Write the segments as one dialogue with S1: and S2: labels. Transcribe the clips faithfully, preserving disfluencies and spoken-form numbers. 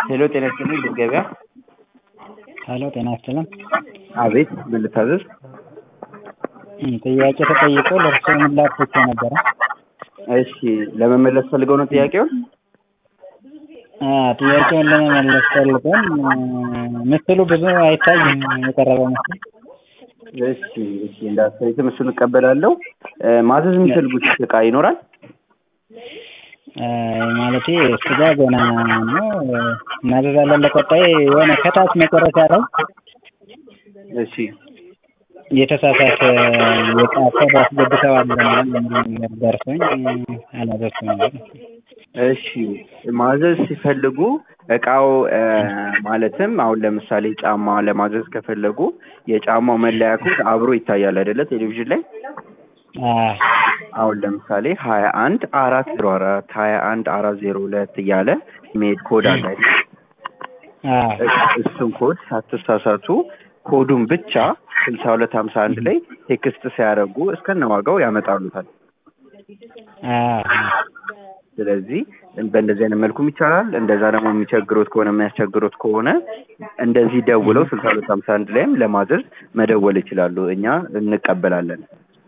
S1: ሄሎ ጤና ይስጥልኝ ድል ገበያ።
S2: ሄሎ ጤና ይስጥልኝ።
S1: አቤት ምን ልታዘዝ?
S2: ጥያቄ ተጠይቆ ለእርሶ ምላሽ ሰጥቼ ነበረ።
S1: እሺ ለመመለስ ፈልገው ነው ጥያቄውን?
S2: አዎ ጥያቄውን ለመመለስ ፈልገን ምስሉ ብዙ አይታይም የቀረበው ምስል።
S1: እሺ እሺ እንዳስተያየት ምስሉን እቀበላለሁ። ማዘዝ የሚፈልጉት እቃ ይኖራል?
S2: ማለቴ ስጋ ገና ነው እናዘዛለን ለቀጣይ የሆነ ከታች መጨረሻ ላይ
S1: እሺ
S2: የተሳሳተ የዕቃ ኮድ አስገብተዋል ምናምን የሚል ደርሶኝ አላዘዝኩም ነበር።
S1: እሺ ማዘዝ ሲፈልጉ እቃው ማለትም አሁን ለምሳሌ ጫማ ለማዘዝ ከፈለጉ የጫማው መለያ ኮድ አብሮ ይታያል አይደለ ቴሌቪዥን ላይ? አሁን ለምሳሌ ሀያ አንድ አራት ዜሮ አራት ሀያ አንድ አራት ዜሮ ሁለት እያለ ሜድ ኮድ አለ አይደል? እሱን ኮድ ሳትሳሳቱ ኮዱን ብቻ ስልሳ ሁለት ሀምሳ አንድ ላይ ቴክስት ሲያደርጉ እስከነዋጋው ያመጣሉታል። ስለዚህ በእንደዚህ አይነት መልኩም ይቻላል። እንደዛ ደግሞ የሚቸግሩት ከሆነ የሚያስቸግሩት ከሆነ እንደዚህ ደውለው ስልሳ ሁለት ሀምሳ አንድ ላይም ለማዘዝ መደወል ይችላሉ። እኛ እንቀበላለን።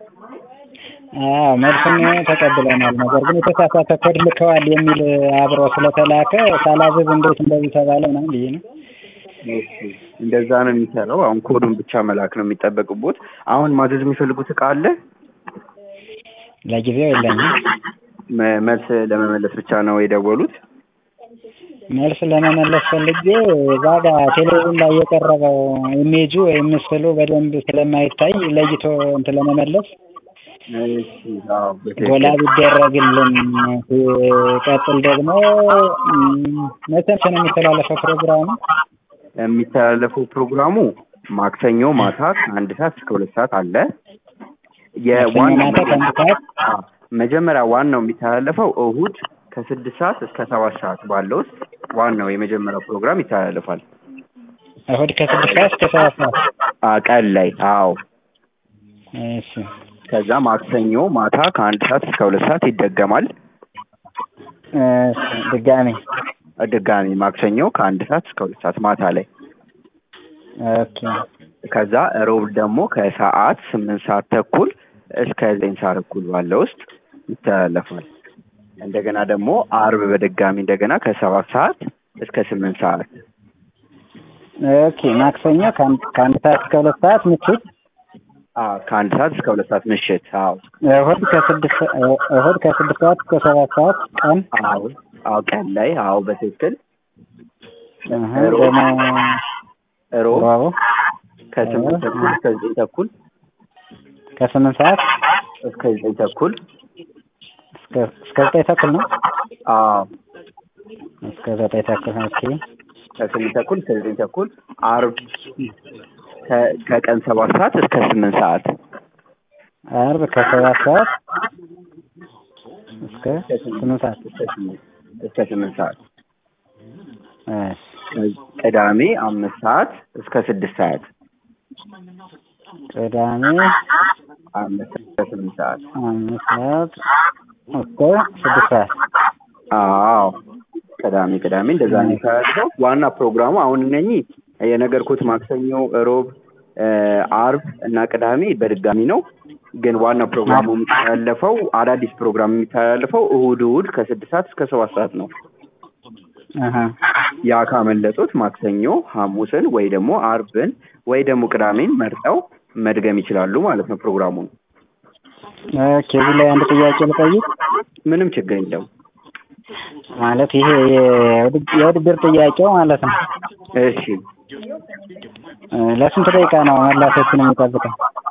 S2: አዎ መልሱን ተቀብለናል። ነገር ግን የተሳሳተ ኮድ ልከዋል የሚል አብሮ ስለተላከ ሳላዘዝ እንዴት እንደዚህ ተባለ ምናምን ብዬ ነው።
S1: እሺ እንደዛ ነው የሚሰራው። አሁን ኮዱን ብቻ መላክ ነው የሚጠበቅቦት። አሁን ማዘዝ የሚፈልጉት እቃ አለ?
S2: ለጊዜው የለኝም።
S1: መልስ ለመመለስ ብቻ ነው የደወሉት?
S2: መልስ ለመመለስ ፈልጌ እዛ ጋ ቴሌቪዥን ላይ የቀረበው ኢሜጁ ወይም ምስሉ በደንብ ስለማይታይ ለይቶ እንትን ለመመለስ ጎላ ቢደረግልን። ሲቀጥል ደግሞ መቼ ነው የሚተላለፈው ፕሮግራሙ?
S1: የሚተላለፈው ፕሮግራሙ ማክሰኞ ማታ ከአንድ ሰዓት እስከ ሁለት ሰዓት አለ።
S2: የዋናው ማታ ከአንድ ሰዓት
S1: መጀመሪያ ዋናው የሚተላለፈው እሁድ ከስድስት ሰዓት እስከ ሰባት ሰዓት ባለው ውስጥ ዋናው የመጀመሪያው ፕሮግራም ይተላለፋል።
S2: እሁድ ከስድስት ሰዓት እስከ ሰባት ሰዓት
S1: ቀን ላይ። አዎ
S2: እሺ።
S1: ከዛ ማክሰኞ ማታ ከአንድ ሰዓት እስከ ሁለት ሰዓት ይደገማል።
S2: እሺ ድጋሜ
S1: ድጋሜ ማክሰኞ ከአንድ ሰዓት እስከ ሁለት ሰዓት ማታ ላይ።
S2: ኦኬ።
S1: ከዛ ሮብ ደግሞ ከሰዓት ስምንት ሰዓት ተኩል እስከ ዘጠኝ ሰዓት ተኩል ባለው ውስጥ ይተላለፋል። እንደገና ደግሞ አርብ በድጋሚ እንደገና ከሰባት ሰዓት እስከ ስምንት ሰዓት።
S2: ኦኬ ማክሰኞ ከአንድ ሰዓት እስከ ሁለት ሰዓት ምሽት።
S1: አዎ ከአንድ ሰዓት እስከ ሁለት ሰዓት ምሽት። አዎ
S2: እሁድ ከስድስት እሁድ ከስድስት ሰዓት እስከ ሰባት ሰዓት ቀን።
S1: አዎ አዎ ቀን ላይ። አዎ በትክክል።
S2: እህ ደግሞ
S1: ሮብ ከስምንት ተኩል እስከ ዘጠኝ ተኩል
S2: ከስምንት ሰዓት
S1: እስከ ዘጠኝ ተኩል
S2: እስከ እስከ ዘጠኝ ተኩል ነው።
S1: አዎ
S2: እስከ ዘጠኝ ተኩል። ኦኬ
S1: ከስምንት ተኩል እስከ ዘጠኝ ተኩል። አርብ ከቀን ሰባት ሰዓት እስከ ስምንት ሰዓት።
S2: አርብ ከሰባት ሰዓት እስከ ስምንት ሰዓት
S1: እስከ ስምንት ሰዓት።
S2: እሺ
S1: ቅዳሜ አምስት ሰዓት እስከ ስድስት ሰዓት።
S2: ቅዳሜ
S1: አምስት እስከ ስምንት ሰዓት።
S2: አምስት ሰዓት እስከ ስድስት ሰዓት።
S1: አዎ ቅዳሜ ቅዳሜ እንደዛ ነው የሚታየው። ዋና ፕሮግራሙ አሁን እነኚህ የነገርኩት ማክሰኞ፣ ሮብ፣ አርብ እና ቅዳሜ በድጋሚ ነው። ግን ዋና ፕሮግራሙ የሚተላለፈው አዳዲስ ፕሮግራም የሚተላለፈው እሁድ እሁድ ከስድስት ሰዓት እስከ ሰባት ሰዓት ነው።
S2: አሃ
S1: ያ ካመለጡት ማክሰኞ ሐሙስን ወይ ደግሞ አርብን ወይ ደግሞ ቅዳሜን መርጠው መድገም ይችላሉ ማለት ነው ፕሮግራሙን።
S2: ኦኬ እዚህ ላይ አንድ ጥያቄ ልጠይቅ?
S1: ምንም ችግር የለውም።
S2: ማለት ይሄ የውድድር ጥያቄው ማለት ነው።
S1: እሺ
S2: ለስንት ደቂቃ ነው መላሾችን የሚጠብቀው?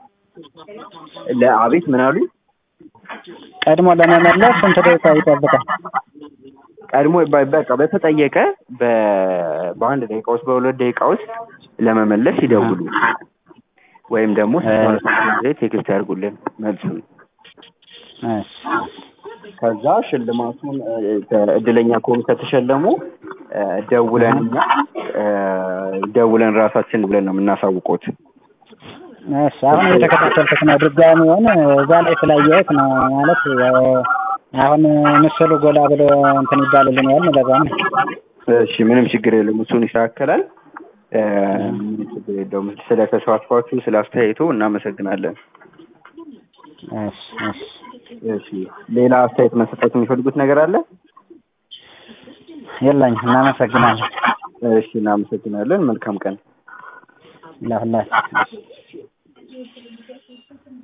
S1: ለአቤት ምን አሉ?
S2: ቀድሞ ለመመለስ ስንት ደቂቃ ይጠብቃል?
S1: ቀድሞ በቃ በተጠየቀ በአንድ ደቂቃ ውስጥ በሁለት ደቂቃ ውስጥ ለመመለስ ይደውሉ ወይም ደግሞ ቴክስት ያድርጉልን መልሱን።
S2: እሺ
S1: ከዛ ሽልማቱን እድለኛ ከሆኑ ከተሸለሙ ደውለን እኛ ደውለን ራሳችን ብለን ነው የምናሳውቀው።
S2: እሺ አሁን እየተከታተልኩት ነው ድጋሚውን እዛ ላይ ስላየሁት ነው ማለት አሁን ምስሉ ጎላ ብሎ እንትን ይባልልኛል ለዛ ነው።
S1: እሺ ምንም ችግር የለም እሱን ይስተካከላል። ምንም ችግር የለውም። ስለ ተሳትፏችሁ ስለ አስተያየቱ እናመሰግናለን።
S2: እሺ እሺ
S1: እሺ ሌላ አስተያየት መስጠት የሚፈልጉት ነገር አለ?
S2: የለኝም። እናመሰግናለን።
S1: እሺ እናመሰግናለን። መልካም ቀን
S2: ለሁላችሁ።